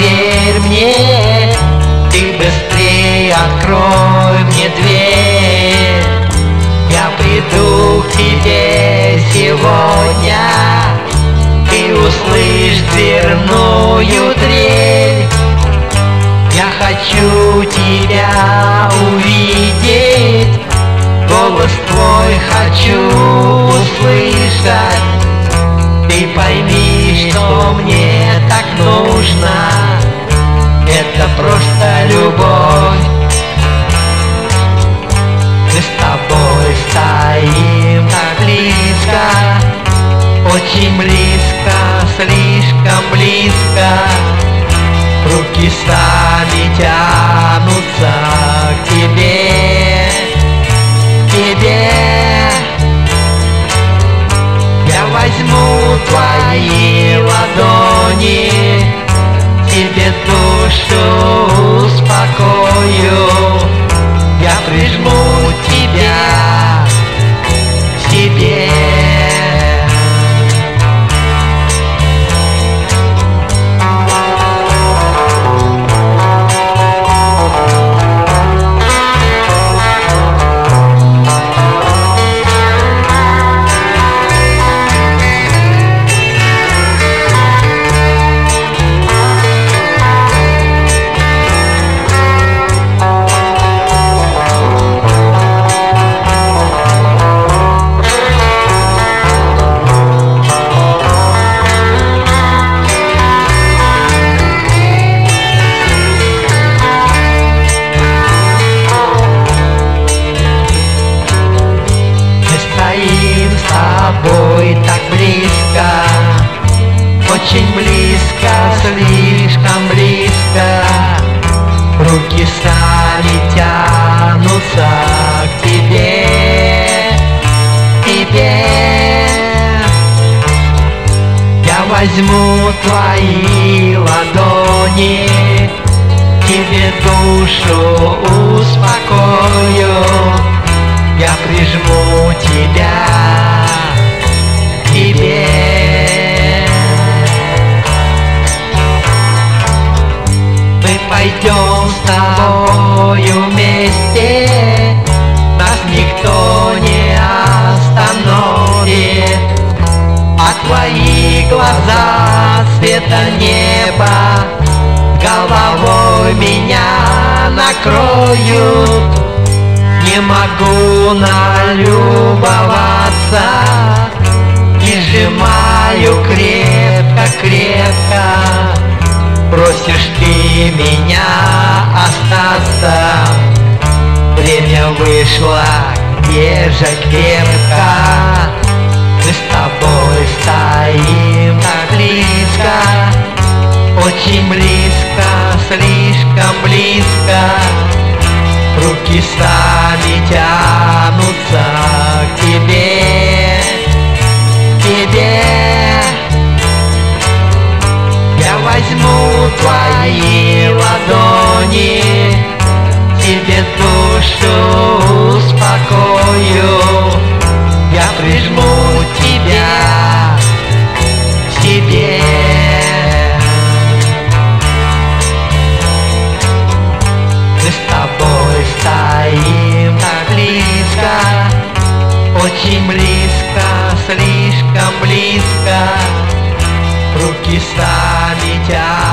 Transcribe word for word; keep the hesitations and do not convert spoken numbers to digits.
поверь мне, ты быстрее открой мне дверь. Я приду к тебе сегодня, ты услышь дверную трель. Я хочу тебя увидеть, голос твой хочу услышать. Ты пойми, что мне так нужно, это просто любовь. Мы с тобой стоим так близко, очень близко, слишком близко. Руки сами тянутся к тебе, к тебе. Я возьму твои ладони, тебе душу успокою. Я прижму тебя к себе. Так близко, очень близко, слишком близко. Руки сами тянутся к тебе, к тебе. Я возьму твои ладони, тебе душу успокою. Я прижму тебя к тебе. Мы пойдем с тобою вместе, нас никто не остановит. А твои глаза цвета неба головой меня накроют. Не могу налюбоваться, и сжимаю крепко-крепко. Просишь ты меня остаться, время вышло, где же крепко. Мы с тобой стоим так близко, очень близко, слишком близко. Руки сами тянутся к тебе, к тебе. Я возьму твои ладони, тебе душу успокою. Я прижму тебя к себе. Мы с тобой стоим так близко, очень близко, слишком близко. Руки сами тянутся